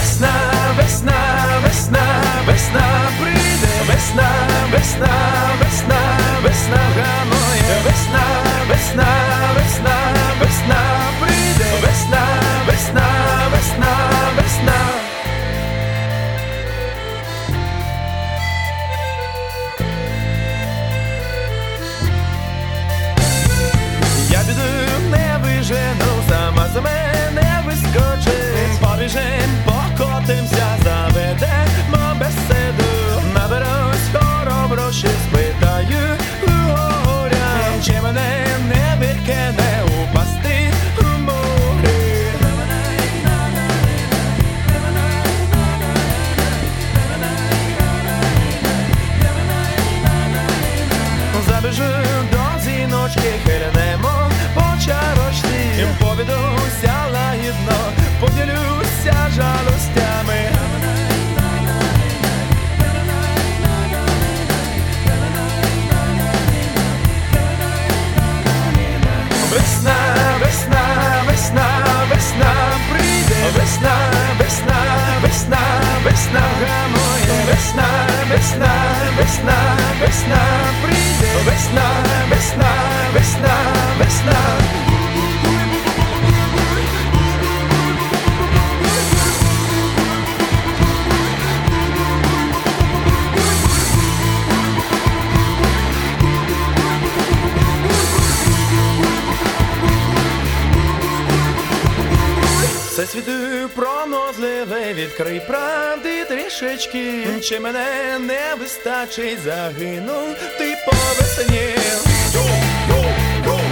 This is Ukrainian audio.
Весна, весна, весна, весна прийде, весна, весна, весна, весна гамує, весна, весна, весна, весна прийде, весна, весна, весна, весна. Я піду, не вижену, сама за мене вискочить. Побіжим, покотимся, заведемо беседу. Наберусь хороброщі, спитаю у горя, чи мене не викине упасти у морі. Забіжу до зіночки, хилянемо по чарочці. Повідуся лагідно, поділюся жалостями. Весна, весна, весна, весна прийде, весна, весна, весна, весна гамує, весна, весна, весна, весна прийде, весна, весна, весна, весна. Всесвіту пронозливий, відкрий правди трішечки. Чи мене не вистачить, загинув ти по весні.